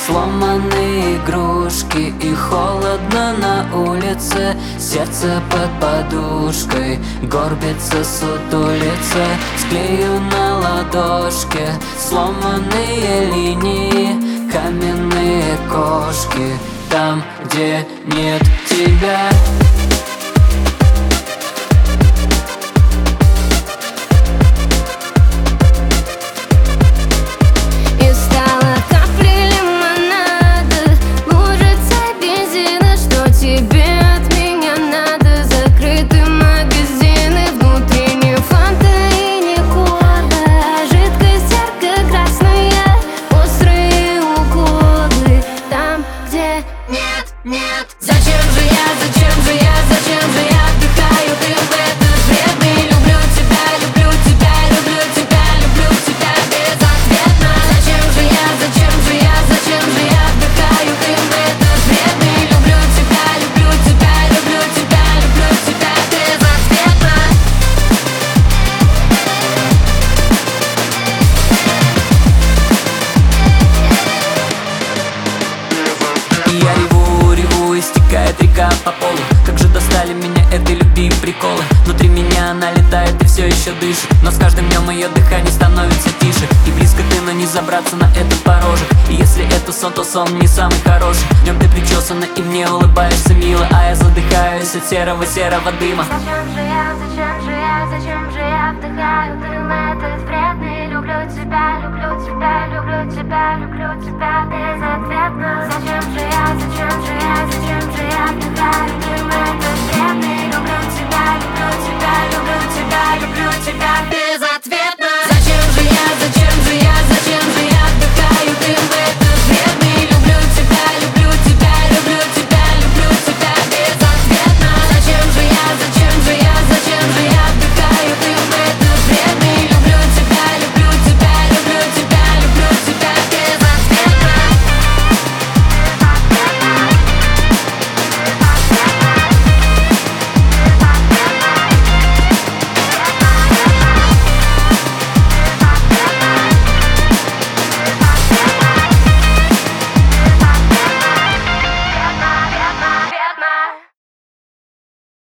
Сломанные игрушки и холодно на улице. Сердце под подушкой горбится, сутулится. Склею на ладошке сломанные линии, каменные кошки там, где нет тебя. Нет, зачем же я, зачем же я, зачем же я вдыхаю дым в этот вредный? Люблю тебя, люблю тебя, люблю тебя, люблю тебя безответно. Зачем же я, зачем же я, зачем же я вдыхаю дым в этот вредный? Люблю тебя, люблю тебя, люблю тебя, люблю тебя безответно. И я реву, истекает река по полу. Как же достали меня этой любви и приколы. Внутри меня она летает и все еще дышит, но с каждым днем ее дыхание становится тише. И близко ты, но не забраться на этот порожек. И если это сон, то сон не самый хороший. Днем ты причесана и мне улыбаешься мило, а я задыхаюсь от серого дыма. Зачем же я, зачем же я, зачем же я вдыхаю дым этот вредный? Люблю тебя, люблю тебя, люблю тебя, люблю тебя безответно. Зачем же я, зачем же я, зачем же я вдыхаю дым этот вредный?